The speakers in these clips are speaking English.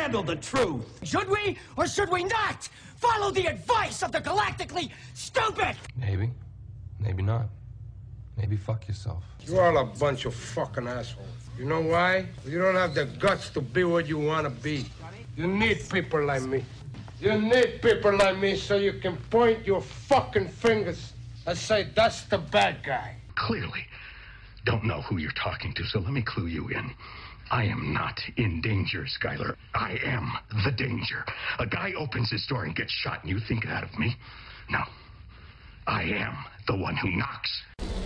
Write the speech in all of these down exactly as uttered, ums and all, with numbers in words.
handle the truth. Should we or should we not follow the advice of the galactically stupid? Maybe. Maybe not. Maybe fuck yourself. You're all a bunch of fucking assholes. You know why? You don't have the guts to be what you want to be. You need people like me. You need people like me so you can point your fucking fingers and say, that's the bad guy. Clearly don't know who you're talking to, so let me clue you in. I am not in danger, Skyler. I am the danger. A guy opens his door and gets shot, and you think that of me? No. I am the one who knocks.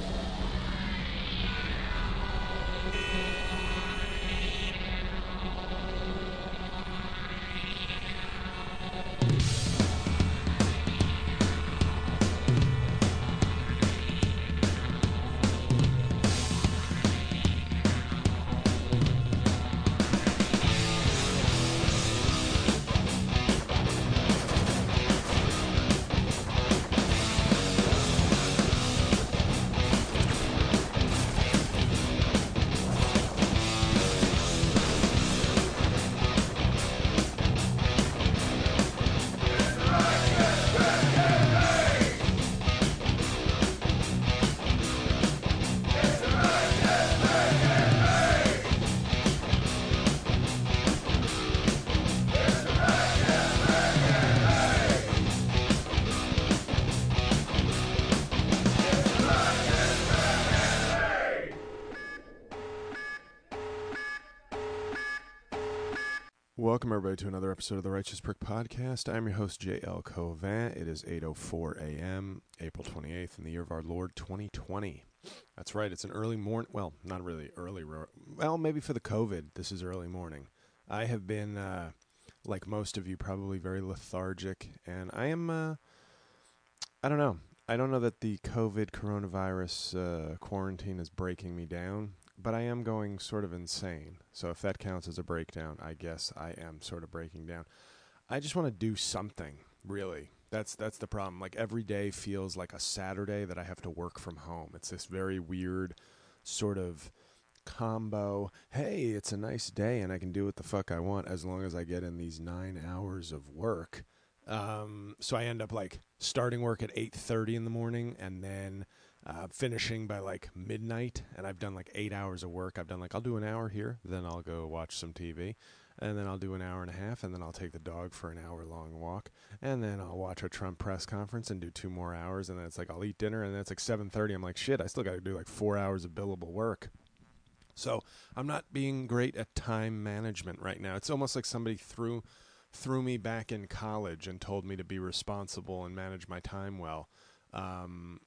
Welcome, everybody, to another episode of the Righteous Prick Podcast. I'm your host, J L Covant. It is eight oh four a.m., April twenty-eighth, in the year of our Lord, twenty twenty. That's right, it's an early morning. Well, not really early. Well, maybe for the COVID, this is early morning. I have been, uh, like most of you, probably very lethargic, and I am, uh, I don't know. I don't know that the COVID coronavirus uh, quarantine is breaking me down. But I am going sort of insane. So if that counts as a breakdown, I guess I am sort of breaking down. I just want to do something, really. That's that's the problem. Like every day feels like a Saturday that I have to work from home. It's this very weird sort of combo. Hey, it's a nice day and I can do what the fuck I want as long as I get in these nine hours of work. Um, so I end up like starting work at eight thirty in the morning and then uh, finishing by like midnight. And I've done like eight hours of work. I've done like, I'll do an hour here, then I'll go watch some T V, and then I'll do an hour and a half, and then I'll take the dog for an hour long walk, and then I'll watch a Trump press conference and do two more hours. And then it's like, I'll eat dinner, and then it's like seven thirty. I'm like, shit, I still got to do like four hours of billable work. So I'm not being great at time management right now. It's almost like somebody threw threw me back in college and told me to be responsible and manage my time well. Um,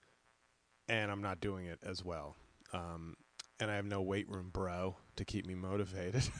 and I'm not doing it as well. Um, and I have no weight room bro to keep me motivated.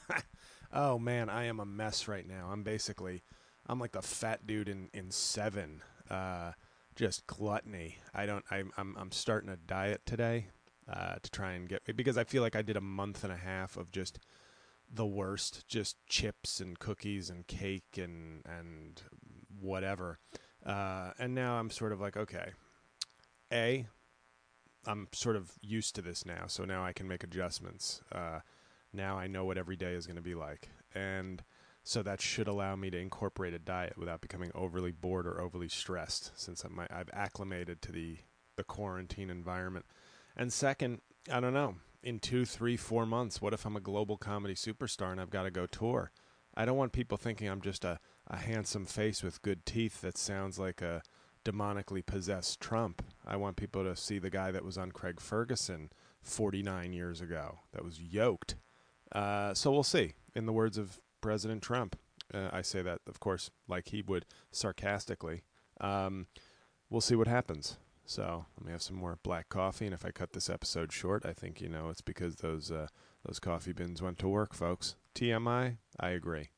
Oh man, I am a mess right now. I'm basically, I'm like the fat dude in, in Seven, uh, just gluttony. I don't, I, I'm, I'm starting a diet today, uh, to try and get, because I feel like I did a month and a half of just the worst, just chips and cookies and cake and and whatever. Uh, and now I'm sort of like, okay, A, I'm sort of used to this now, so now I can make adjustments. Uh, now I know what every day is going to be like. And so that should allow me to incorporate a diet without becoming overly bored or overly stressed, since I'm, I've acclimated to the, the quarantine environment. And second, I don't know. In two, three, four months, what if I'm a global comedy superstar and I've got to go tour? I don't want people thinking I'm just a, a handsome face with good teeth that sounds like a demonically possessed Trump. I want people to see the guy that was on Craig Ferguson forty-nine years ago, that was yoked. Uh, so we'll see. In the words of President Trump, uh, I say that, of course, like he would sarcastically. Um, we'll see what happens. So let me have some more black coffee, and if I cut this episode short, I think, you know, it's because those uh, those coffee bins went to work, folks. T M I, I agree.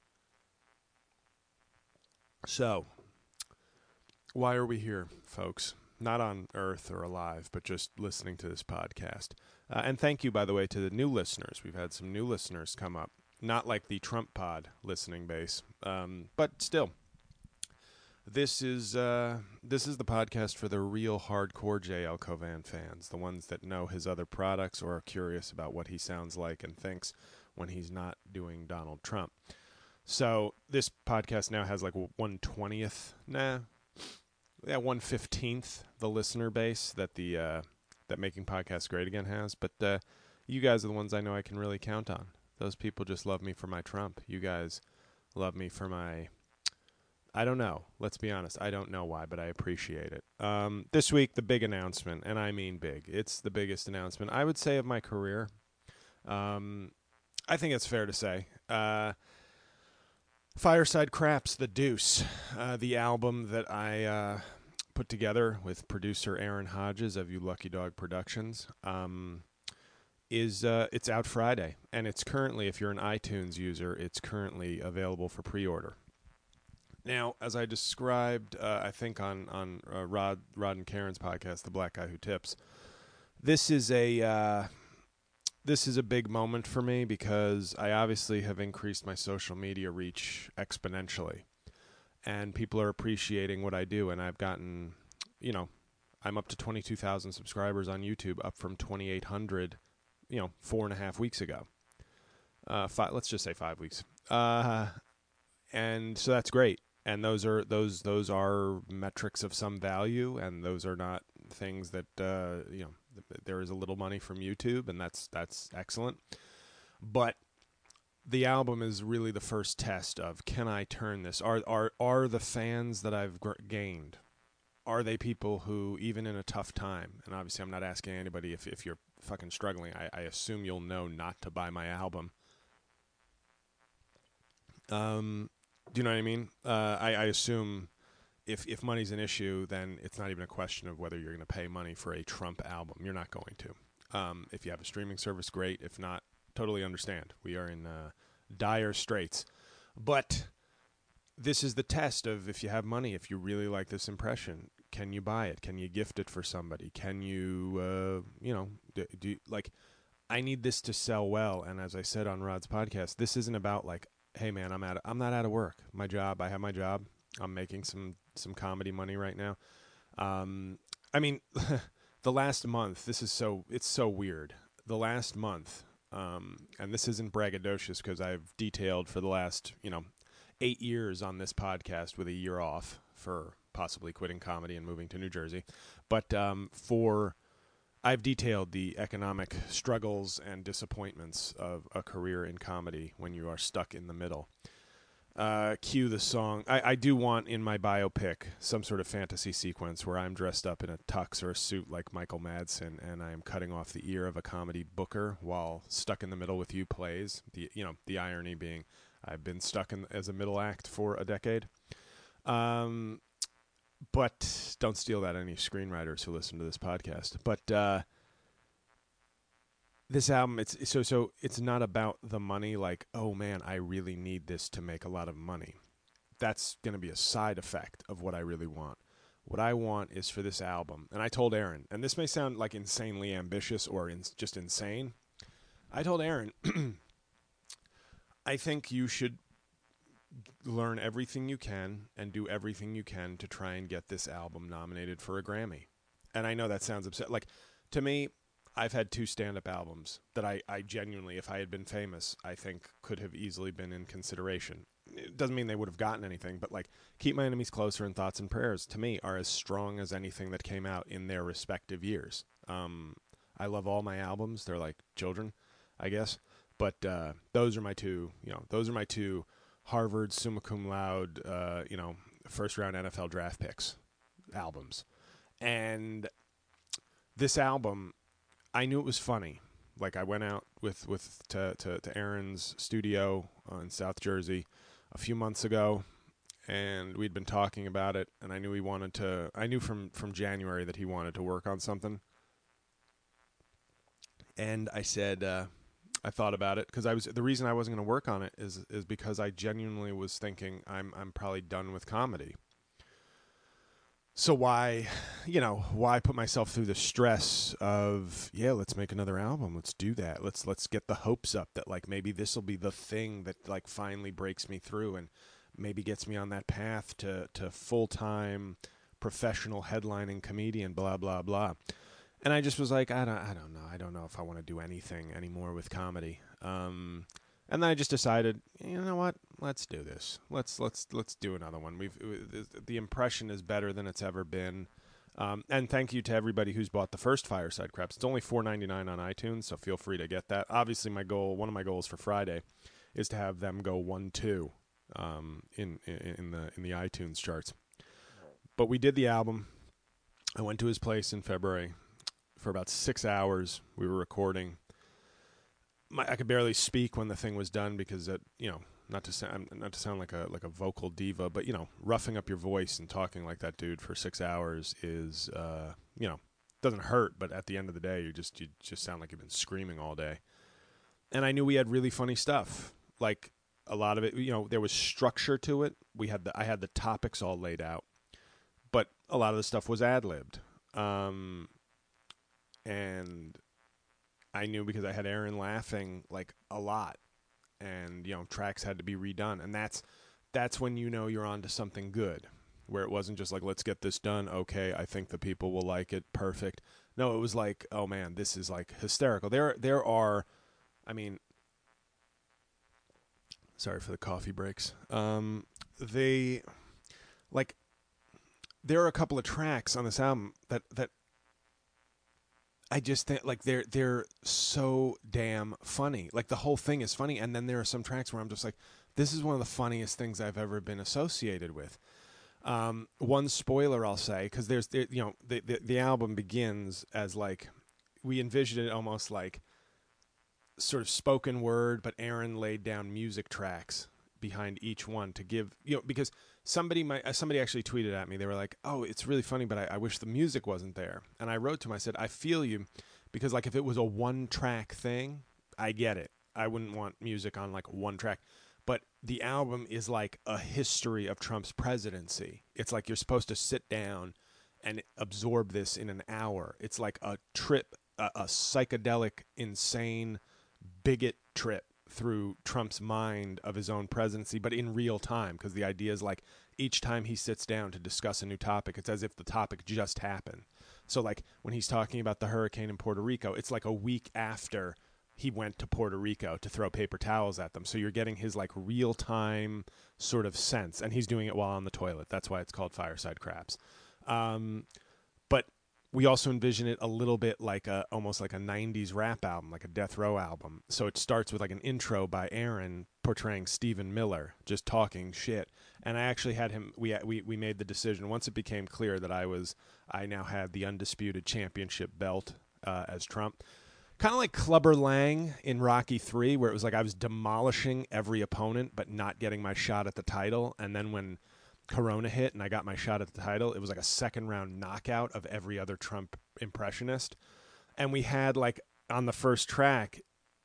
So, why are we here, folks? Not on Earth or alive, but just listening to this podcast. Uh, and thank you, by the way, to the new listeners. We've had some new listeners come up. Not like the Trump pod listening base, um, but still. This is uh, this is the podcast for the real hardcore J L Covant fans, the ones that know his other products or are curious about what he sounds like and thinks when he's not doing Donald Trump. So this podcast now has like one twentieth, nah, yeah, one fifteenth the listener base that the uh, that Making Podcasts Great Again has. But uh, you guys are the ones I know I can really count on. Those people just love me for my Trump. You guys love me for my, I don't know. Let's be honest. I don't know why, but I appreciate it. Um, this week, the big announcement, and I mean big. It's the biggest announcement, I would say, of my career. Um, I think it's fair to say. Uh, Fireside Craps, The Deuce, uh, the album that I uh, put together with producer Aaron Hodges of You Lucky Dog Productions, um, is uh, it's out Friday, and it's currently, if you're an iTunes user, it's currently available for pre-order. Now, as I described, uh, I think on on uh, Rod Rod and Karen's podcast, The Black Guy Who Tips, this is a uh, this is a big moment for me because I obviously have increased my social media reach exponentially, and people are appreciating what I do. And I've gotten, you know, I'm up to twenty-two thousand subscribers on YouTube, up from twenty-eight hundred, you know, four and a half weeks ago. Uh, five, let's just say five weeks. Uh, and so that's great. And those are those those are metrics of some value, and those are not things that uh, you know. There is a little money from YouTube, and that's that's excellent. But the album is really the first test of, can I turn this? Are are are the fans that I've g- gained? Are they people who, even in a tough time? And obviously, I'm not asking anybody if if you're fucking struggling. I, I assume you'll know not to buy my album. Um. Do you know what I mean? Uh, I, I assume if if money's an issue, then it's not even a question of whether you're going to pay money for a Trump album. You're not going to. Um, if you have a streaming service, great. If not, totally understand. We are in uh, dire straits. But this is the test of, if you have money, if you really like this impression, can you buy it? Can you gift it for somebody? Can you, uh, you know, do, do like, I need this to sell well. And as I said on Rod's podcast, this isn't about like, hey man, I'm out of, I'm not out of work. My job, I have my job. I'm making some, some comedy money right now. Um, I mean, the last month, this is so, it's so weird. The last month, um, and this isn't braggadocious because I've detailed for the last, you know, eight years on this podcast with a year off for possibly quitting comedy and moving to New Jersey. But um, for, I've detailed the economic struggles and disappointments of a career in comedy when you are stuck in the middle. Uh, cue the song. I, I do want in my biopic some sort of fantasy sequence where I'm dressed up in a tux or a suit like Michael Madsen, and I am cutting off the ear of a comedy booker while Stuck in the Middle with You plays. The you know the irony being I've been stuck in as a middle act for a decade. Um. But don't steal that, any screenwriters who listen to this podcast. But uh, this album, it's so so. It's not about the money. Like, oh man, I really need this to make a lot of money. That's going to be a side effect of what I really want. What I want is for this album, and I told Aaron, and this may sound like insanely ambitious or in, just insane. I told Aaron, I think you should learn everything you can and do everything you can to try and get this album nominated for a Grammy. And I know that sounds upset. Like, to me, I've had two stand-up albums that I, I genuinely, if I had been famous, I think could have easily been in consideration. It doesn't mean they would have gotten anything, but like Keep My Enemies Closer and Thoughts and Prayers, to me, are as strong as anything that came out in their respective years. Um, I love all my albums. They're like children, I guess. But uh, those are my two, you know, those are my two Harvard summa cum laude, uh, you know, first round N F L draft picks albums. And this album, I knew it was funny. Like, I went out with, with to, to, to Aaron's studio uh, in South Jersey a few months ago, and we'd been talking about it, and I knew he wanted to, I knew from, from January that he wanted to work on something. And I said, uh, I thought about it because I was the reason I wasn't going to work on it is is because I genuinely was thinking I'm I'm probably done with comedy. So why, you know, why put myself through the stress of, yeah, let's make another album, let's do that, let's let's get the hopes up that like maybe this will be the thing that like finally breaks me through and maybe gets me on that path to to full time professional headlining comedian, blah blah blah. And I just was like, I don't, I don't know. I don't know if I want to do anything anymore with comedy. Um, and then I just decided, you know what? let's do this. Let's let's let's do another one. We've the impression is better than it's ever been. Um, and thank you to everybody who's bought the first Fireside Craps. It's only four ninety-nine on iTunes, so feel free to get that. Obviously, my goal, one of my goals for Friday, is to have them go one two um, in, in in the in the iTunes charts. But we did the album. I went to his place in February for about six hours. We were recording. My, I could barely speak when the thing was done because, it, you know, not to sound not to sound like a like a vocal diva, but you know, roughing up your voice and talking like that dude for six hours is, uh, you know, doesn't hurt, but at the end of the day, you just you just sound like you've been screaming all day. And I knew we had really funny stuff, like a lot of it. You know, there was structure to it. We had the I had the topics all laid out, but a lot of the stuff was ad-libbed. Um, and I knew because I had Aaron laughing like a lot, and you know tracks had to be redone, and that's that's when you know you're onto something good, where it wasn't just like let's get this done. Okay, I think the people will like it. Perfect. No, it was like, oh man, this is like hysterical. There there are, I mean, sorry for the coffee breaks. Um, they like there are a couple of tracks on this album that that. I just think like they're they're so damn funny. Like the whole thing is funny, and then there are some tracks where I'm just like, this is one of the funniest things I've ever been associated with. Um, one spoiler I'll say, because there's there, you know the, the the album begins as like we envisioned it almost like sort of spoken word, but Aaron laid down music tracks behind each one to give, you know, because somebody might, somebody actually tweeted at me. They were like, oh, it's really funny, but I, I wish the music wasn't there. And I wrote to him, I said, I feel you, because like if it was a one track thing, I get it. I wouldn't want music on like one track, but the album is like a history of Trump's presidency. It's like you're supposed to sit down and absorb this in an hour. It's like a trip, a, a psychedelic, insane bigot trip through Trump's mind of his own presidency, but in real time, because the idea is like each time he sits down to discuss a new topic, it's as if the topic just happened. So like when he's talking about the hurricane in Puerto Rico, it's like a week after he went to Puerto Rico to throw paper towels at them. So you're getting his like real time sort of sense, and he's doing it while on the toilet. That's why it's called Fireside Craps. Um, but we also envision it a little bit like a almost like a nineties rap album, like a Death Row album. So it starts with like an intro by Aaron portraying Stephen Miller, just talking shit. And I actually had him. We we we made the decision once it became clear that I was I now had the undisputed championship belt uh, as Trump. Kind of like Clubber Lang in Rocky three, where it was like I was demolishing every opponent but not getting my shot at the title. And then when Corona hit and I got my shot at the title, it was like a second round knockout of every other Trump impressionist. And we had like on the first track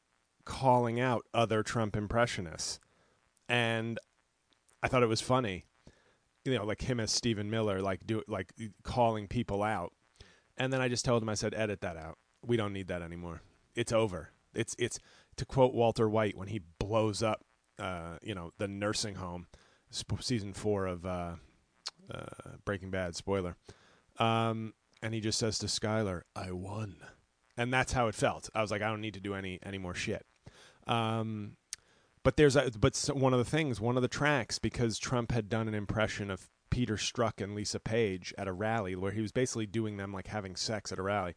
calling out other Trump impressionists. And I thought it was funny, you know, like him as Stephen Miller, like do like calling people out. And then I just told him, I said, edit that out. We don't need that anymore. It's over. It's, it's to quote Walter White when he blows up, uh, you know, the nursing home. Season four of uh, uh, Breaking Bad, spoiler. Um, and he just says to Skyler, I won. And that's how it felt. I was like, I don't need to do any any more shit. Um, but there's a, but one of the things, one of the tracks, because Trump had done an impression of Peter Strzok and Lisa Page at a rally where he was basically doing them like having sex at a rally.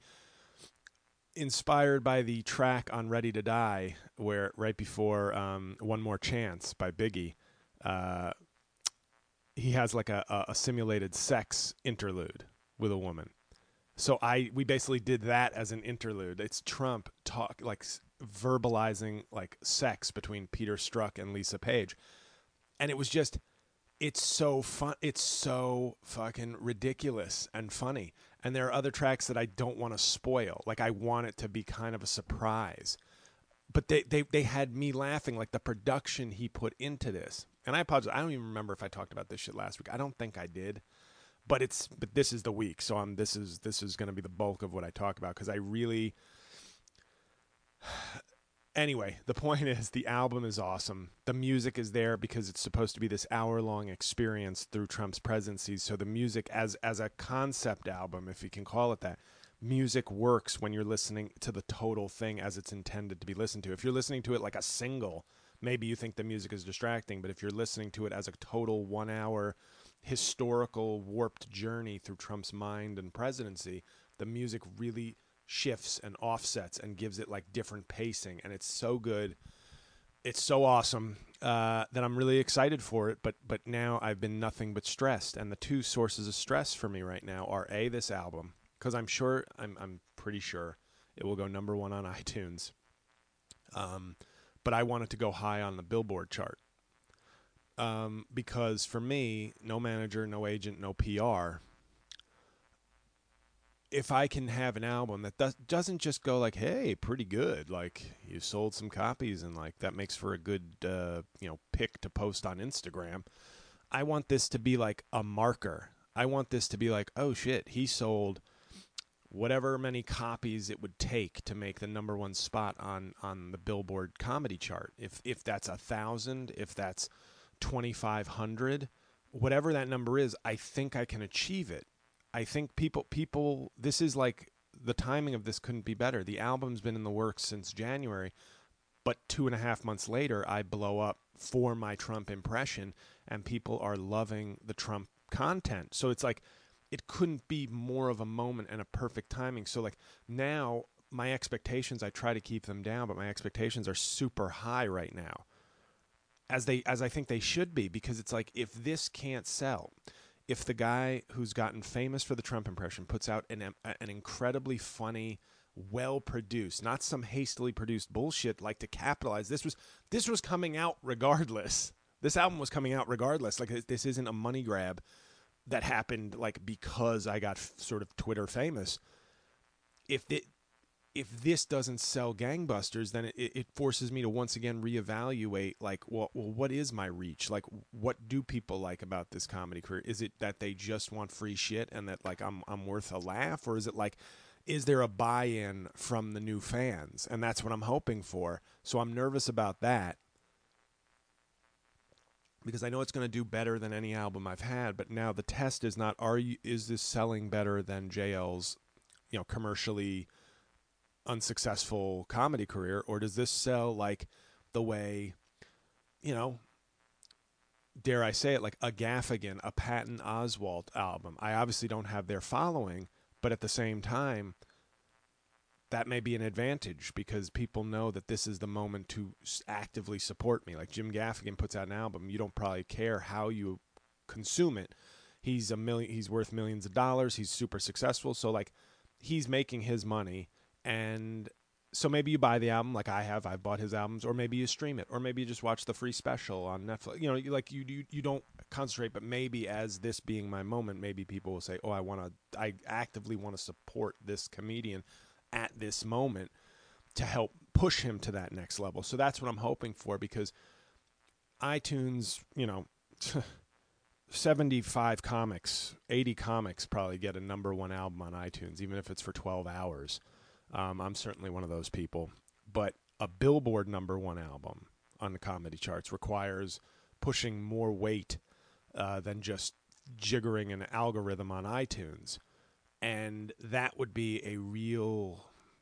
Inspired by the track on Ready to Die, where right before um, One More Chance by Biggie, uh, he has like a, a, a simulated sex interlude with a woman. So I we basically did that as an interlude. It's Trump talk like verbalizing like sex between Peter Strzok and Lisa Page, and it was just it's so fun. It's so fucking ridiculous and funny. And there are other tracks that I don't want to spoil. Like I want it to be kind of a surprise. But they, they, they had me laughing, like the production he put into this. And I apologize. I don't even remember if I talked about this shit last week. I don't think I did. But it's but this is the week, so I'm this is this is going to be the bulk of what I talk about because I really. Anyway, the point is the album is awesome. The music is there because it's supposed to be this hour-long experience through Trump's presidency. So the music as as a concept album, if you can call it that, music works when you're listening to the total thing as it's intended to be listened to. If you're listening to it like a single, maybe you think the music is distracting, but if you're listening to it as a total one-hour historical warped journey through Trump's mind and presidency, the music really shifts and offsets and gives it like different pacing, and it's so good. It's so awesome uh, that I'm really excited for it, but but now I've been nothing but stressed, and the two sources of stress for me right now are A, this album, because I'm sure, I'm I'm pretty sure it will go number one on iTunes, um, but I want it to go high on the Billboard chart, um, because for me, no manager, no agent, no P R, if I can have an album that does, doesn't just go like, hey, pretty good, like you sold some copies and like that makes for a good, uh, you know, pic to post on Instagram. I want this to be like a marker. I want this to be like, oh shit, he sold whatever many copies it would take to make the number one spot on, on the Billboard comedy chart. If, if that's a thousand, if that's twenty-five hundred, whatever that number is, I think I can achieve it. I think people, people, this is like, the timing of this couldn't be better. The album's been in the works since January, but two and a half months later, I blow up for my Trump impression, and people are loving the Trump content. So it's like, it couldn't be more of a moment and a perfect timing. So like now, my expectations, I try to keep them down, but my expectations are super high right now, as they, as I think they should be, because it's like, if this can't sell, if the guy who's gotten famous for the Trump impression puts out an an incredibly funny, well-produced, not some hastily produced bullshit like to capitalize. This was this was coming out regardless. This album was coming out regardless. Like, this isn't a money grab that happened like because I got f- sort of Twitter famous. If it if this doesn't sell gangbusters, then it, it forces me to once again reevaluate, like, well, well, what is my reach? Like, what do people like about this comedy career? Is it that they just want free shit and that, like, I'm I'm worth a laugh? Or is it like, is there a buy-in from the new fans? And that's what I'm hoping for. So I'm nervous about that, because I know it's going to do better than any album I've had. But now the test is not, are you, is this selling better than J L's, you know, commercially unsuccessful comedy career, or does this sell like the way, you know, dare I say it, like a Gaffigan, a Patton Oswalt album? I obviously don't have their following, but at the same time, that may be an advantage because people know that this is the moment to actively support me. Like Jim Gaffigan puts out an album, you don't probably care how you consume it. He's a million, he's worth millions of dollars. He's super successful. So like, he's making his money. And so maybe you buy the album like I have. I've bought his albums, or maybe you stream it, or maybe you just watch the free special on Netflix. You know, you, like you, you, you don't concentrate, but maybe as this being my moment, maybe people will say, oh, I want to, I actively want to support this comedian at this moment to help push him to that next level. So that's what I'm hoping for, because iTunes, you know, seventy-five comics, eighty comics probably get a number one album on iTunes, even if it's for twelve hours. Um, I'm certainly one of those people. But a Billboard number one album on the comedy charts requires pushing more weight uh, than just jiggering an algorithm on iTunes. And that would be a real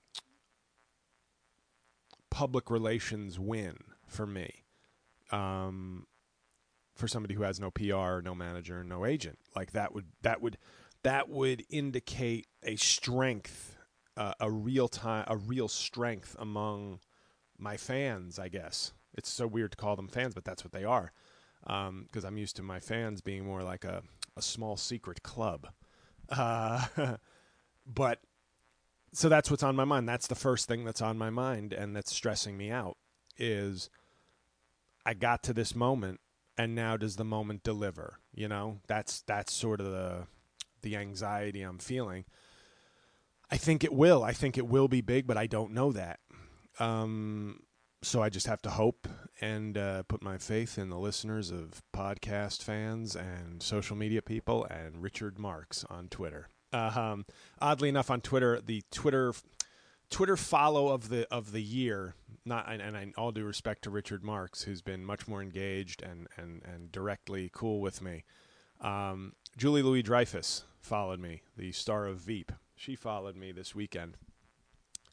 public relations win for me. Um, for somebody who has no P R, no manager, no agent. Like that would that would that would indicate a strength. Uh, a real time, a real strength among my fans, I guess. It's so weird to call them fans, but that's what they are. Um, because I'm used to my fans being more like a, a small secret club. Uh, but so that's what's on my mind. That's the first thing that's on my mind, and that's stressing me out. Is I got to this moment, and now does the moment deliver? You know, that's that's sort of the the anxiety I'm feeling. I think it will. I think it will be big, but I don't know that. Um, so I just have to hope and uh, put my faith in the listeners of podcast fans and social media people and Richard Marks on Twitter. Uh, um, oddly enough, on Twitter, the Twitter Twitter follow of the of the year, not and, and I, all due respect to Richard Marks, who's been much more engaged and and, and directly cool with me. Um, Julie Louis-Dreyfus followed me, the star of Veep. She followed me this weekend.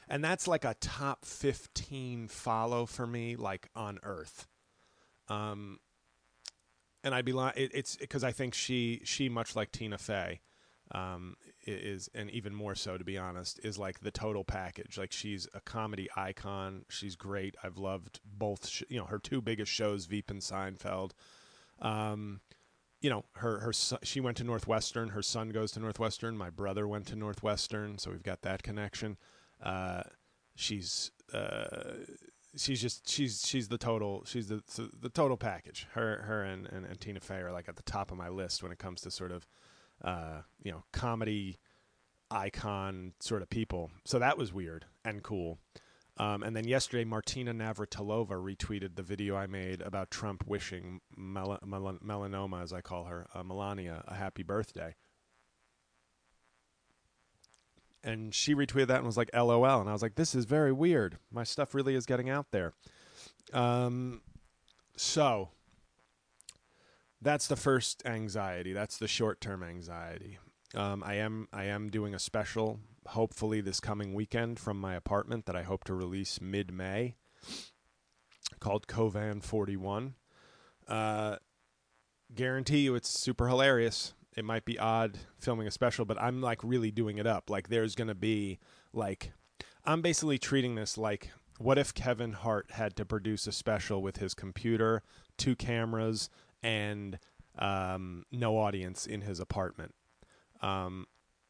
And that's like a top fifteen follow for me, like on Earth. Um, and I'd be lying. It, it's because I think she, she much like Tina Fey, um, is, and even more so, to be honest, is like the total package. Like she's a comedy icon. She's great. I've loved both, sh- you know, her two biggest shows, Veep and Seinfeld. Um, you know, her, her, son, she went to Northwestern. Her son goes to Northwestern. My brother went to Northwestern. So we've got that connection. Uh, she's, uh, she's just, she's, she's the total, she's the, the total package. Her, her and, and, and Tina Fey are like at the top of my list when it comes to sort of, uh, you know, comedy icon sort of people. So that was weird and cool. Um, and then yesterday, Martina Navratilova retweeted the video I made about Trump wishing mel- mel- melanoma, as I call her, uh, Melania, a happy birthday. And she retweeted that and was like, L O L. And I was like, this is very weird. My stuff really is getting out there. Um, so that's the first anxiety. That's the short-term anxiety. Um, I am I am doing a special, hopefully this coming weekend, from my apartment that I hope to release mid-May, called Covan forty-one. Uh, guarantee you it's super hilarious. It might be odd filming a special, but I'm like really doing it up. Like there's going to be like, I'm basically treating this like, what if Kevin Hart had to produce a special with his computer, two cameras, and um, no audience in his apartment? Um,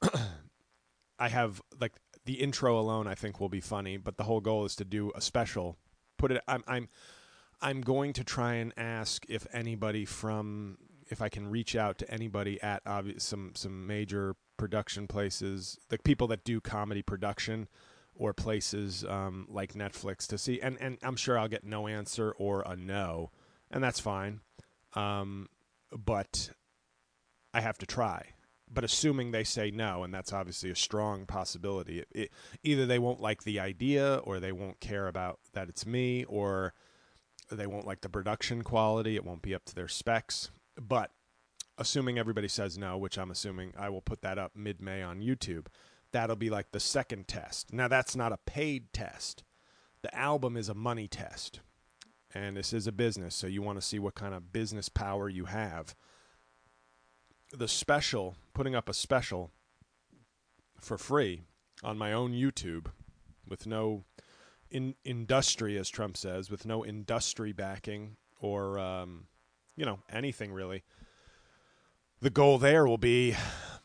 I have like the intro alone, I think will be funny, but the whole goal is to do a special. Put it. I'm. I'm. I'm going to try and ask if anybody from, if I can reach out to anybody at obvious, some some major production places, the people that do comedy production, or places um, like Netflix, to see. And and I'm sure I'll get no answer or a no, and that's fine. Um, but I have to try. But assuming they say no, and that's obviously a strong possibility, it, it, either they won't like the idea, or they won't care about that it's me, or they won't like the production quality. It won't be up to their specs. But assuming everybody says no, which I'm assuming, I will put that up mid-May on YouTube. That'll be like the second test. Now, that's not a paid test. The album is a money test. And this is a business, so you want to see what kind of business power you have. The special, putting up a special for free on my own YouTube with no in industry, as Trump says, with no industry backing or, um, you know, anything really. The goal there will be,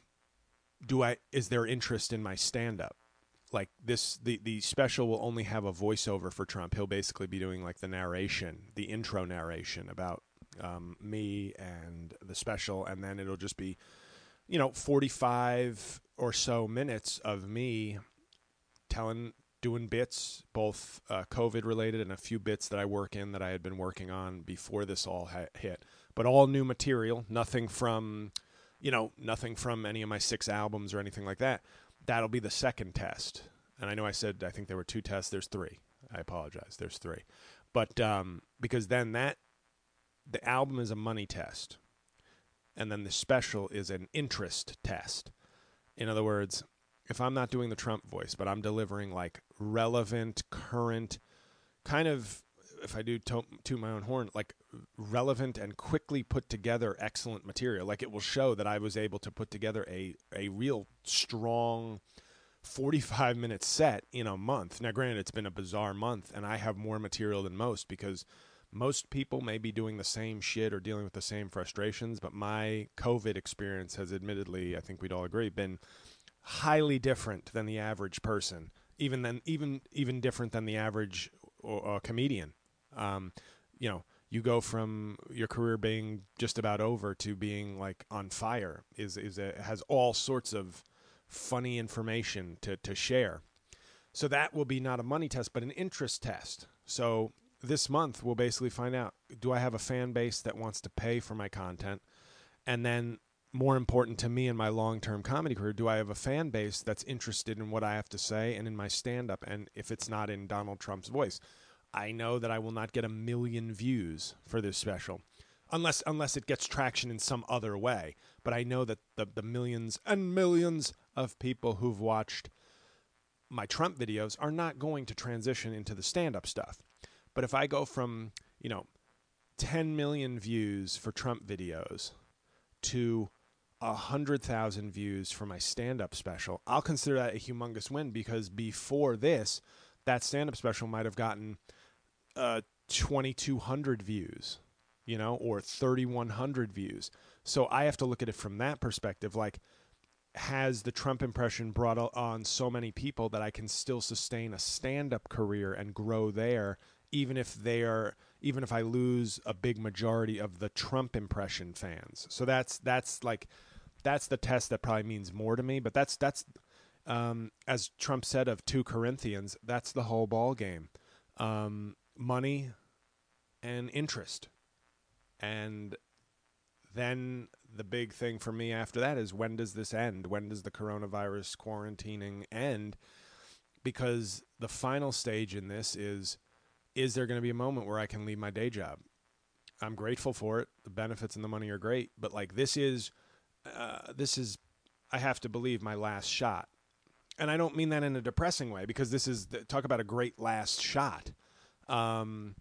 do I, is there interest in my stand-up? Like this, the, the special will only have a voiceover for Trump. He'll basically be doing like the narration, the intro narration about um, me and the special, and then it'll just be, you know, forty-five or so minutes of me telling, doing bits, both uh, COVID related and a few bits that I work in that I had been working on before this all ha- hit, but all new material, nothing from, you know, nothing from any of my six albums or anything like that. That'll be the second test. And I know I said, I think there were two tests. There's three. I apologize. There's three. But um, because then that, the album is a money test. And then the special is an interest test. In other words, if I'm not doing the Trump voice, but I'm delivering like relevant, current, kind of, if I do to, to my own horn, like relevant and quickly put together excellent material, like it will show that I was able to put together a, a real strong forty-five minute set in a month. Now, granted, it's been a bizarre month, and I have more material than most because most people may be doing the same shit or dealing with the same frustrations, but my COVID experience has admittedly, I think we'd all agree, been highly different than the average person, even than even even different than the average uh, comedian. Um, you know, you go from your career being just about over to being like on fire. Is is a, has all sorts of funny information to to share. So that will be not a money test, but an interest test. So this month we'll basically find out: do I have a fan base that wants to pay for my content, and then, more important to me in my long-term comedy career, do I have a fan base that's interested in what I have to say and in my stand-up? And if it's not in Donald Trump's voice, I know that I will not get a million views for this special unless unless it gets traction in some other way. But I know that the, the millions and millions of people who've watched my Trump videos are not going to transition into the stand-up stuff. But if I go from, you know, ten million views for Trump videos to one hundred thousand views for my stand-up special, I'll consider that a humongous win, because before this, that stand-up special might have gotten uh, twenty-two hundred views, you know, or thirty-one hundred views. So I have to look at it from that perspective. Like, has the Trump impression brought on so many people that I can still sustain a stand-up career and grow there, even if they are, even if I lose a big majority of the Trump impression fans? So that's that's like that's the test that probably means more to me. But that's that's um, as Trump said of two Corinthians, that's the whole ball game: um, money and interest. And then the big thing for me after that is, when does this end? When does the coronavirus quarantining end? Because the final stage in this is, is there going to be a moment where I can leave my day job? I'm grateful for it. The benefits and the money are great. But like, this is, uh, this is, I have to believe, my last shot. And I don't mean that in a depressing way, because this is, talk about a great last shot. Um,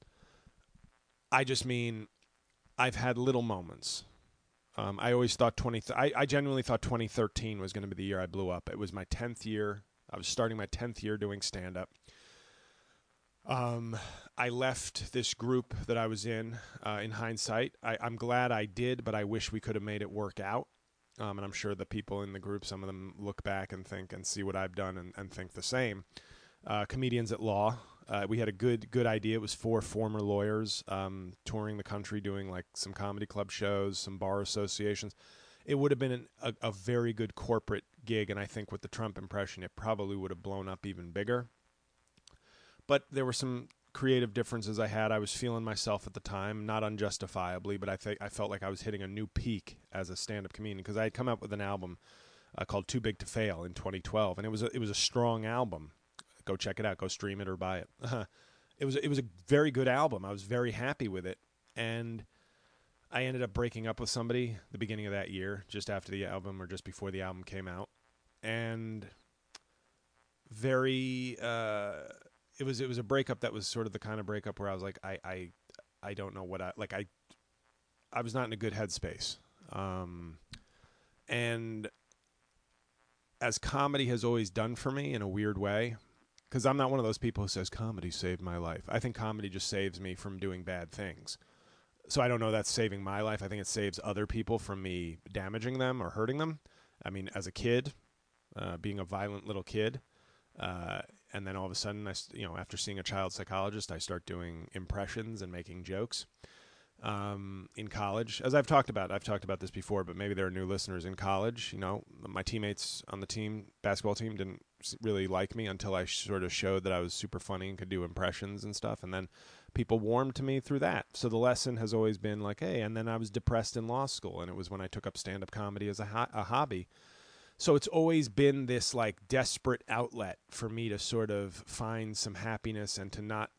I just mean, I've had little moments. Um, I always thought twenty. Th- I, I genuinely thought twenty thirteen was going to be the year I blew up. It was my tenth year. I was starting my tenth year doing stand-up. Um, I left this group that I was in. Uh, in hindsight, I, I'm glad I did, but I wish we could have made it work out. Um, and I'm sure the people in the group, some of them look back and think and see what I've done and, and think the same. Uh, Comedians at Law. Uh, we had a good good idea. It was four former lawyers um, touring the country, doing like some comedy club shows, some bar associations. It would have been an, a, a very good corporate gig, and I think with the Trump impression, it probably would have blown up even bigger. But there were some creative differences I had. I was feeling myself at the time, not unjustifiably, but I think I felt like I was hitting a new peak as a stand-up comedian, because I had come up with an album uh, called Too Big to Fail in twenty twelve, and it was a, it was a strong album. Go check it out. Go stream it or buy it. it was it was a very good album. I was very happy with it, and I ended up breaking up with somebody the beginning of that year, just after the album or just before the album came out, and very uh, it was it was a breakup that was sort of the kind of breakup where I was like, I I, I don't know what I like. I I was not in a good headspace, um, and as comedy has always done for me in a weird way. Because I'm not one of those people who says comedy saved my life. I think comedy just saves me from doing bad things. So I don't know that's saving my life. I think it saves other people from me damaging them or hurting them. I mean, as a kid, uh, being a violent little kid, uh, and then all of a sudden, I, you know, after seeing a child psychologist, I start doing impressions and making jokes. Um, in college, as I've talked about, I've talked about this before, but maybe there are new listeners in college. You know, my teammates on the team, basketball team, didn't really like me until I sort of showed that I was super funny and could do impressions and stuff. And then people warmed to me through that. So the lesson has always been like, hey, and then I was depressed in law school. And it was when I took up stand-up comedy as a, ho- a hobby. So it's always been this like desperate outlet for me to sort of find some happiness and to not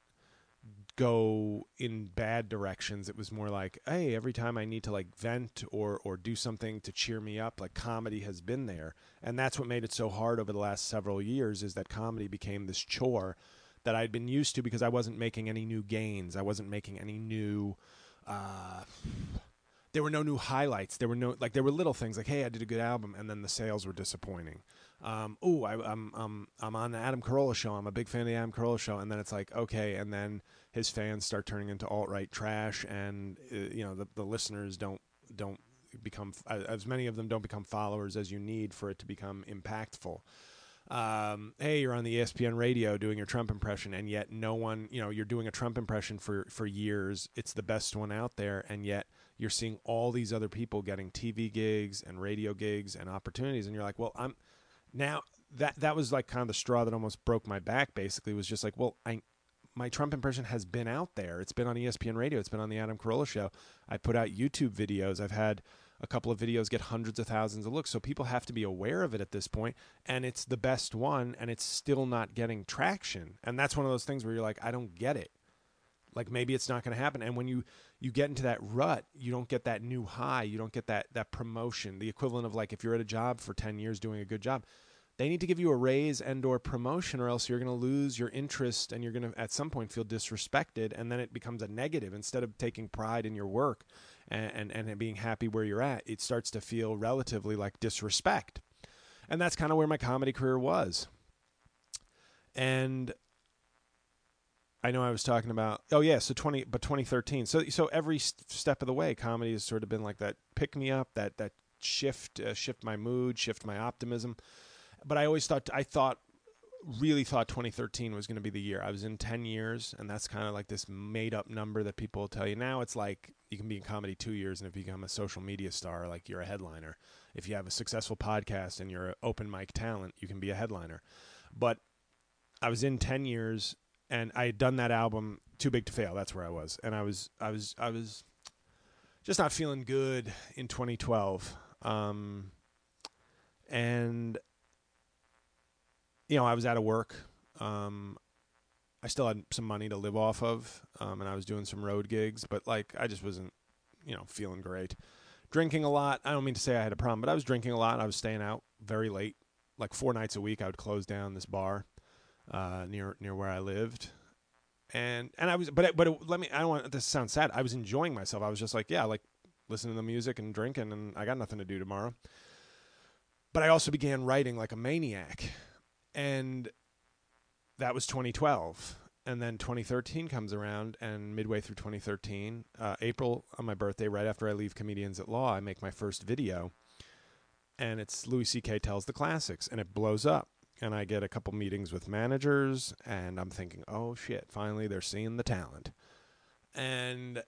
go in bad directions. It was more like, hey, every time I need to like vent or or do something to cheer me up, like comedy has been there. And that's what made it so hard over the last several years, is that comedy became this chore that I'd been used to because I wasn't making any new gains. I wasn't making any new uh there were no new highlights. There were no, like, there were little things like, hey, I did a good album, and then the sales were disappointing. Um, oh, I'm I'm I'm on the Adam Carolla show. I'm a big fan of the Adam Carolla show, and then it's like, okay, and then his fans start turning into alt-right trash, and uh, you know the the listeners don't don't become, as many of them don't become followers as you need for it to become impactful. Um, hey, you're on the E S P N radio doing your Trump impression, and yet no one, you know, you're doing a Trump impression for, for years. It's the best one out there, and yet you're seeing all these other people getting T V gigs and radio gigs and opportunities, and you're like, well, I'm now that that was like kind of the straw that almost broke my back. Basically, was just like, well, I my Trump impression has been out there. It's been on E S P N radio. It's been on the Adam Carolla show. I put out YouTube videos. I've had a couple of videos get hundreds of thousands of looks. So people have to be aware of it at this point, and it's the best one, and it's still not getting traction. And that's one of those things where you're like, I don't get it. Like, maybe it's not going to happen. And when you, you get into that rut, you don't get that new high. You don't get that, that promotion, the equivalent of like if you're at a job for ten years doing a good job. they need to give you a raise and or promotion, or else you're going to lose your interest and you're going to at some point feel disrespected, and then it becomes a negative. Instead of taking pride in your work and, and, and being happy where you're at, it starts to feel relatively like disrespect. And that's kind of where my comedy career was. And I know I was talking about, oh yeah, so twenty, but twenty thirteen. So so every step of the way, comedy has sort of been like that pick me up, that that shift, uh, shift my mood, shift my optimism. But I always thought, I thought, really thought twenty thirteen was going to be the year. I was in ten years, and that's kind of like this made up number that people will tell you. Now it's like you can be in comedy two years, and if you become a social media star, like you're a headliner. If you have a successful podcast and you're an open mic talent, you can be a headliner. But I was in ten years, and I had done that album, Too Big to Fail. That's where I was. And I was, I was, I was just not feeling good in twenty twelve. Um, and, you know, I was out of work. Um, I still had some money to live off of. Um, and I was doing some road gigs, but like, I just wasn't, you know, feeling great. Drinking a lot. I don't mean to say I had a problem, but I was drinking a lot. I was staying out very late, like four nights a week. I would close down this bar uh, near near where I lived, and and I was, but it, but it, let me. I don't want this to sound sad. I was enjoying myself. I was just like, yeah, like listening to the music and drinking, and I got nothing to do tomorrow. But I also began writing like a maniac, and that was twenty twelve. And then twenty thirteen comes around, and midway through twenty thirteen, uh, April, on my birthday, right after I leave Comedians at Law, I make my first video, and it's Louis C K Tells the Classics, and it blows up. And I get a couple meetings with managers, and I'm thinking, oh, shit, finally they're seeing the talent. And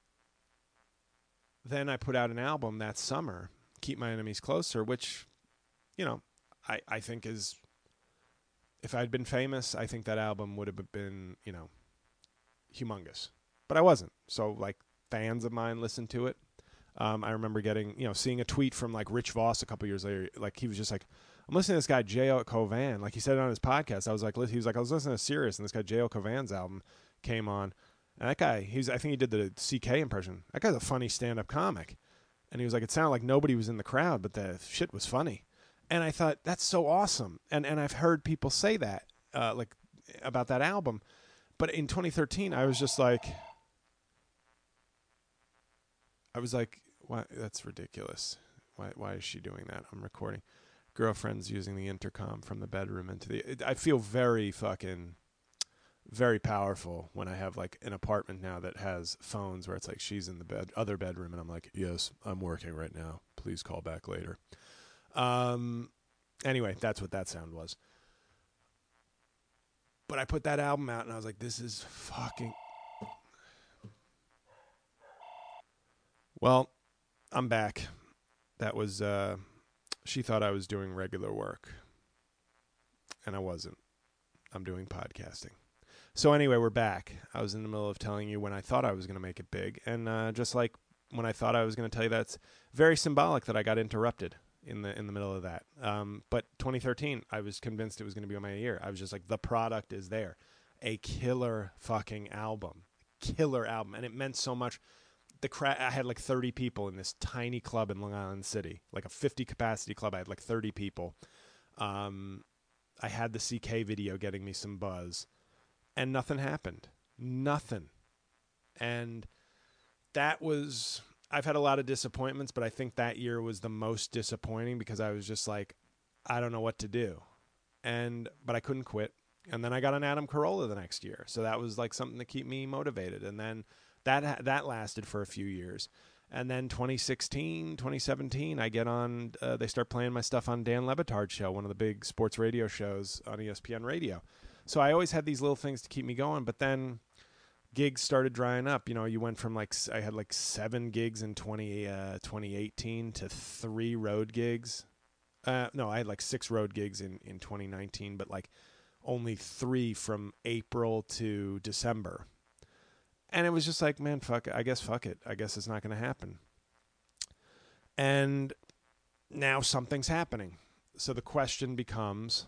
then I put out an album that summer, Keep My Enemies Closer, which, you know, I, I think is... If I'd been famous, I think that album would have been, you know, humongous. But I wasn't. So, like, fans of mine listened to it. Um, I remember getting, you know, seeing a tweet from, like, Rich Voss a couple years later. Like, he was just like, I'm listening to this guy, J O Covan. Like, he said it on his podcast. I was like, he was like, I was listening to Sirius, and this guy, J O Covan's album came on. And that guy, he's, I think he did the C K impression. That guy's a funny stand-up comic. And he was like, it sounded like nobody was in the crowd, but the shit was funny. And I thought, that's so awesome. And and I've heard people say that, uh, like, about that album. But in twenty thirteen, I was just like, I was like, why? That's ridiculous. Why Why is she doing that? I'm recording. Girlfriend's using the intercom from the bedroom into the... It, I feel very fucking, very powerful when I have, like, an apartment now that has phones where it's like, she's in the bed, other bedroom, and I'm like, yes, I'm working right now. Please call back later. Um, anyway, that's what that sound was. But I put that album out, and I was like, this is fucking... Well, I'm back. That was, uh, she thought I was doing regular work. And I wasn't. I'm doing podcasting. So anyway, we're back. I was in the middle of telling you when I thought I was going to make it big. And uh, just like when I thought I was going to tell you that, it's very symbolic that I got interrupted in the in the middle of that. Um, but twenty thirteen, I was convinced it was going to be my year. I was just like, the product is there. A killer fucking album. Killer album. And it meant so much. The cra- I had like thirty people in this tiny club in Long Island City, like a fifty capacity club. I had like thirty people. Um, I had the C K video getting me some buzz, and nothing happened. Nothing. And that was... I've had a lot of disappointments, but I think that year was the most disappointing because I was just like, I don't know what to do. And, but I couldn't quit. And then I got an Adam Carolla the next year. So that was like something to keep me motivated. And then that, that lasted for a few years. And then twenty sixteen, twenty seventeen, I get on, uh, they start playing my stuff on Dan Le Batard's show, one of the big sports radio shows on E S P N radio. So I always had these little things to keep me going, but then gigs started drying up. You know, you went from like, I had like seven gigs in twenty, uh, twenty eighteen to three road gigs. Uh, no, I had like six road gigs in, in twenty nineteen, but like only three from April to December. And it was just like, man, fuck it. I guess fuck it. I guess it's not going to happen. And now something's happening. So the question becomes,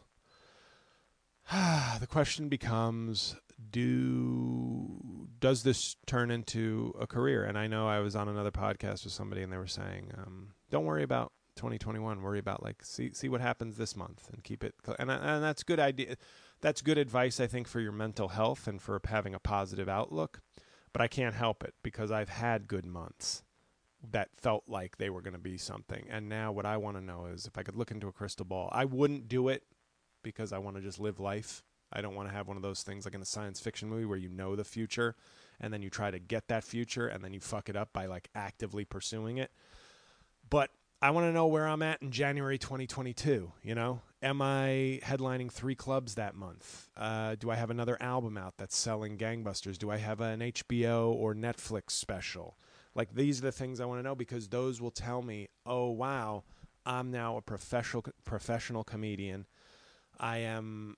the question becomes, do does this turn into a career? And I know I was on another podcast with somebody and they were saying, um, don't worry about twenty twenty-one. Worry about like see see what happens this month and keep it. And and that's good idea. That's good advice, I think, for your mental health and for having a positive outlook. But I can't help it because I've had good months that felt like they were going to be something. And now what I want to know is if I could look into a crystal ball. I wouldn't do it because I want to just live life. I don't want to have one of those things like in a science fiction movie where you know the future and then you try to get that future and then you fuck it up by like actively pursuing it. But I want to know where I'm at in January twenty twenty-two, you know? Am I headlining three clubs that month? Uh, do I have another album out that's selling gangbusters? Do I have an H B O or Netflix special? Like, these are the things I want to know because those will tell me, oh, wow, I'm now a professional professional comedian. I am,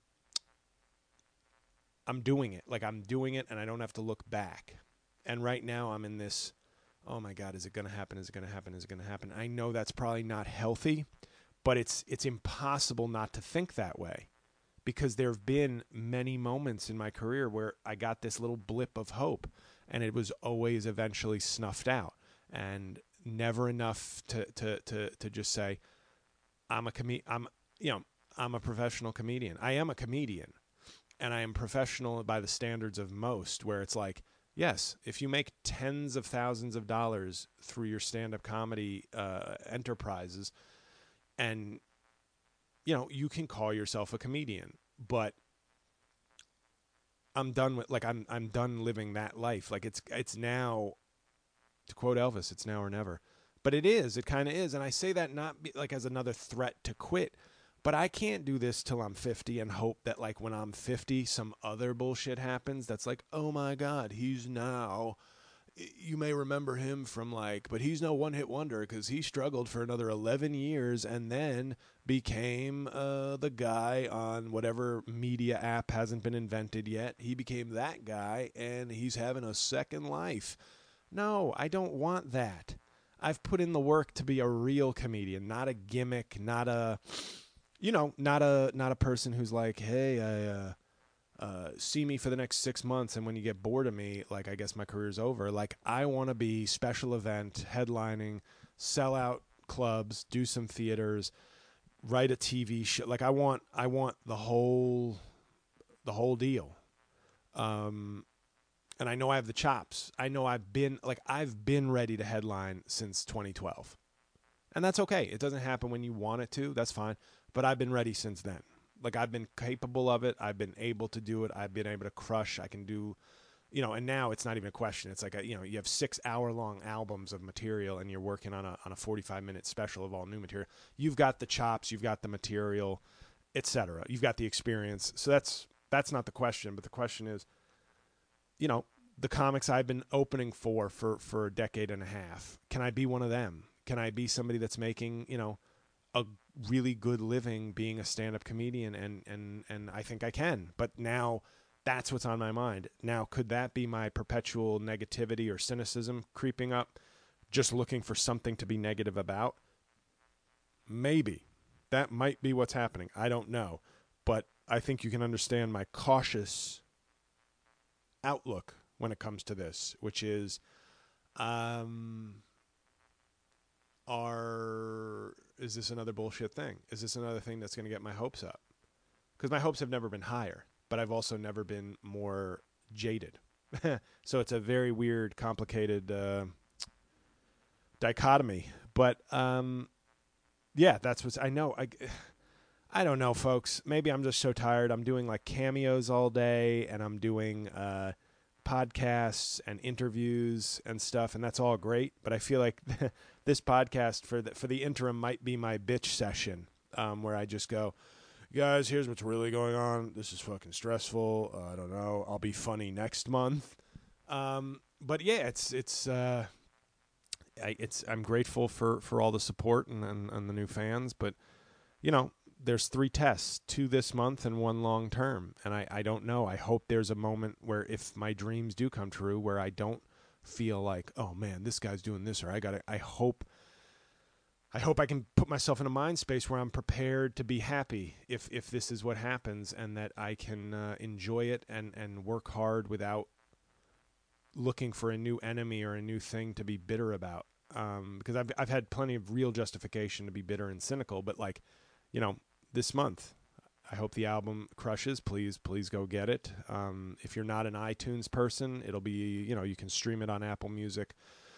I'm doing it. Like, I'm doing it and I don't have to look back. And right now I'm in this, oh my God, is it going to happen? Is it going to happen? Is it going to happen? I know that's probably not healthy, but it's it's impossible not to think that way because there have been many moments in my career where I got this little blip of hope and it was always eventually snuffed out and never enough to to to, to just say, I'm a com- I'm you know, I'm a professional comedian. I am a comedian and I am professional by the standards of most where it's like, yes, if you make tens of thousands of dollars through your stand-up comedy uh, enterprises, and you know you can call yourself a comedian, but I'm done with like I'm I'm done living that life. Like it's it's now, to quote Elvis, it's now or never. But it is, it kind of is, and I say that not be, like as another threat to quit. But I can't do this till I'm fifty and hope that like when I'm fifty, some other bullshit happens that's like, oh my God, he's now, you may remember him from like, but he's no one-hit wonder because he struggled for another eleven years and then became uh, the guy on whatever media app hasn't been invented yet. He became that guy and he's having a second life. No, I don't want that. I've put in the work to be a real comedian, not a gimmick, not a... You know, not a not a person who's like, hey, I uh, uh, see me for the next six months, and when you get bored of me, like, I guess my career's over. Like, I want to be special event, headlining, sell out clubs, do some theaters, write a T V show. Like, I want I want the whole the whole deal. Um, and I know I have the chops. I know I've been like I've been ready to headline since twenty twelve, and that's okay. It doesn't happen when you want it to. That's fine. But I've been ready since then. Like, I've been capable of it. I've been able to do it. I've been able to crush. I can do, you know, and now it's not even a question. It's like, a, you know, you have six hour long albums of material and you're working on a on a forty-five minute special of all new material. You've got the chops, you've got the material, et cetera. You've got the experience. So that's that's not the question. But the question is, you know, the comics I've been opening for for, for a decade and a half, can I be one of them? Can I be somebody that's making, you know, a really good living being a stand-up comedian, and, and, and I think I can. But now that's what's on my mind. Now, could that be my perpetual negativity or cynicism creeping up, just looking for something to be negative about? Maybe. That might be what's happening. I don't know. But I think you can understand my cautious outlook when it comes to this, which is, um... Are is this another bullshit thing? Is this another thing that's going to get my hopes up? Because my hopes have never been higher, but I've also never been more jaded. So it's a very weird, complicated uh, dichotomy. But um, yeah, that's what I know. I, I don't know, folks. Maybe I'm just so tired. I'm doing like cameos all day, and I'm doing uh, podcasts and interviews and stuff, and that's all great. But I feel like this podcast for the, for the interim might be my bitch session, um, where I just go, guys, here's what's really going on. This is fucking stressful. Uh, I don't know. I'll be funny next month. Um, but yeah, it's it's uh, I, it's I'm grateful for, for all the support and, and and the new fans. But you know, there's three tests, two this month and one long term, and I, I don't know. I hope there's a moment where if my dreams do come true, where I don't feel like, oh man, this guy's doing this, or I got to. I hope. I hope I can put myself in a mind space where I'm prepared to be happy if if this is what happens, and that I can uh, enjoy it and, and work hard without looking for a new enemy or a new thing to be bitter about. um, because I've I've had plenty of real justification to be bitter and cynical. But like, you know, this month, I hope the album crushes. Please, please go get it. Um, if you're not an iTunes person, it'll be, you know, you can stream it on Apple Music,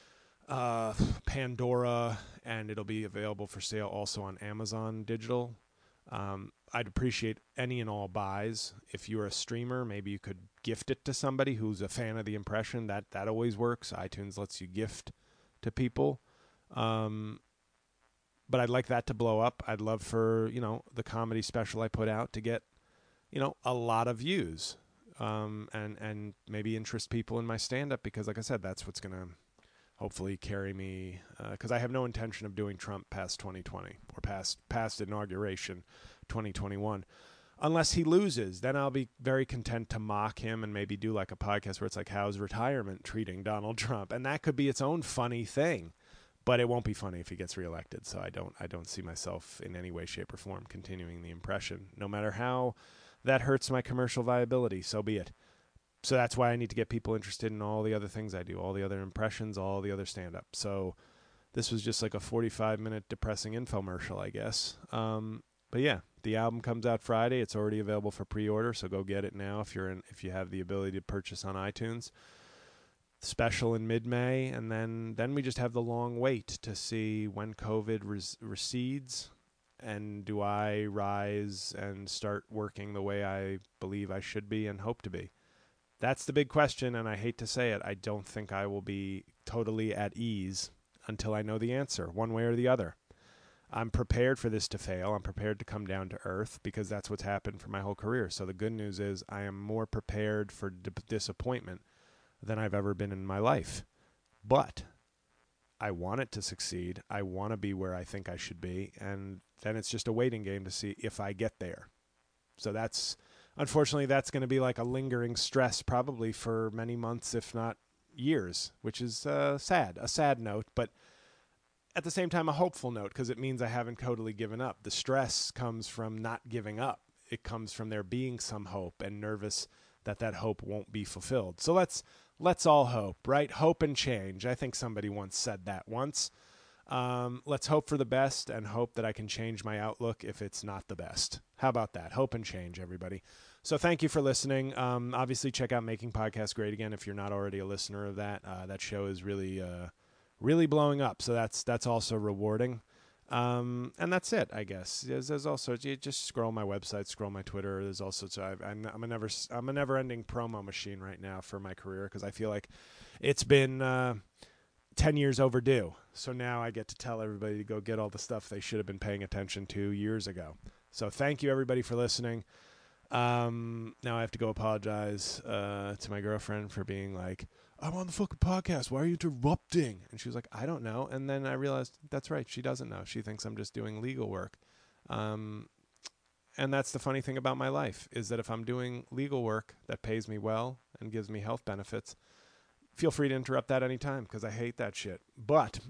uh, Pandora, and it'll be available for sale also on Amazon Digital. Um, I'd appreciate any and all buys. If you're a streamer, maybe you could gift it to somebody who's a fan of the impression. That that always works. iTunes lets you gift to people. Um, but I'd like that to blow up. I'd love for, you know, the comedy special I put out to get, you know, a lot of views, um, and, and maybe interest people in my stand-up, because like I said, that's what's going to hopefully carry me, because uh, I have no intention of doing Trump past twenty twenty or past past inauguration twenty twenty-one. Unless he loses, then I'll be very content to mock him and maybe do like a podcast where it's like, how's retirement treating Donald Trump? And that could be its own funny thing, but it won't be funny if he gets reelected. So I don't I don't see myself in any way, shape, or form continuing the impression, no matter how that hurts my commercial viability. So be it. So that's why I need to get people interested in all the other things I do, all the other impressions, all the other stand-up. So this was just like a forty-five minute depressing infomercial, I guess. Um, but yeah, the album comes out Friday. It's already available for pre-order, so go get it now if you're in, if you have the ability to purchase on iTunes. Special in mid-May, and then then we just have the long wait to see when COVID res- recedes, and do I rise and start working the way I believe I should be and hope to be. That's the big question, and I hate to say it, I don't think I will be totally at ease until I know the answer, one way or the other. I'm prepared for this to fail. I'm prepared to come down to earth, because that's what's happened for my whole career. So the good news is I am more prepared for d- disappointment than I've ever been in my life. But I want it to succeed. I want to be where I think I should be, and then it's just a waiting game to see if I get there. So that's... Unfortunately, that's going to be like a lingering stress probably for many months, if not years, which is uh, sad, a sad note, but at the same time a hopeful note, because it means I haven't totally given up. The stress comes from not giving up. It comes from there being some hope and nervous that that hope won't be fulfilled. So let's let's all hope, right? Hope and change. I think somebody once said that once. Um, let's hope for the best and hope that I can change my outlook if it's not the best. How about that? Hope and change, everybody. So thank you for listening. Um, obviously, check out Making Podcasts Great Again if you're not already a listener of that. Uh, that show is really, uh, really blowing up. So that's that's also rewarding. Um, and that's it, I guess. There's, there's also, you just scroll my website, scroll my Twitter. There's also, so I've, I'm, I'm a never, I'm a never-ending promo machine right now for my career, because I feel like it's been uh, ten years overdue. So now I get to tell everybody to go get all the stuff they should have been paying attention to years ago. So thank you, everybody, for listening. Um, now I have to go apologize uh, to my girlfriend for being like, I'm on the fucking podcast, why are you interrupting? And she was like, I don't know. And then I realized that's right, she doesn't know. She thinks I'm just doing legal work. Um, and that's the funny thing about my life, is that if I'm doing legal work that pays me well and gives me health benefits, feel free to interrupt that anytime, because I hate that shit. But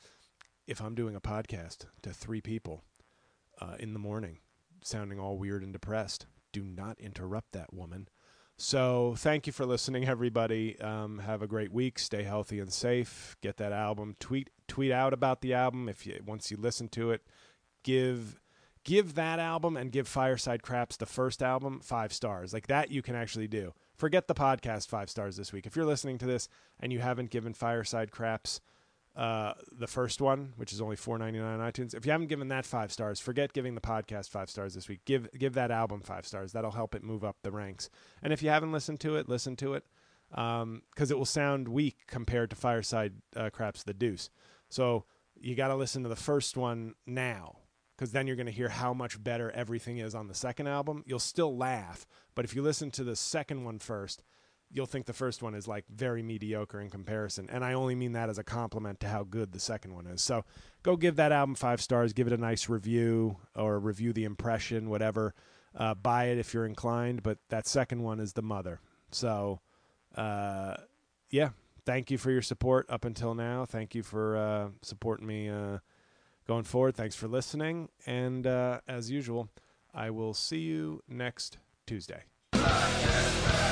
if I'm doing a podcast to three people uh, in the morning, sounding all weird and depressed, do not interrupt that woman. So thank you for listening, everybody. Um, have a great week. Stay healthy and safe. Get that album. Tweet tweet out about the album. If you once you listen to it, give give that album and give Fireside Craps, the first album, five stars. Like that you can actually do. Forget the podcast five stars this week. If you're listening to this and you haven't given Fireside Craps uh, the first one, which is only four ninety-nine on iTunes, if you haven't given that five stars, forget giving the podcast five stars this week. Give give that album five stars. That'll help it move up the ranks. And if you haven't listened to it, listen to it, because um, it will sound weak compared to Fireside uh, Craps the Deuce. So you got to listen to the first one now, because then you're going to hear how much better everything is on the second album. You'll still laugh, but if you listen to the second one first, you'll think the first one is like very mediocre in comparison. And I only mean that as a compliment to how good the second one is. So go give that album five stars, give it a nice review, or review the impression, whatever. Uh, buy it if you're inclined, but that second one is the mother. So, uh, yeah, thank you for your support up until now. Thank you for uh, supporting me uh, going forward. Thanks for listening. And uh, as usual, I will see you next Tuesday.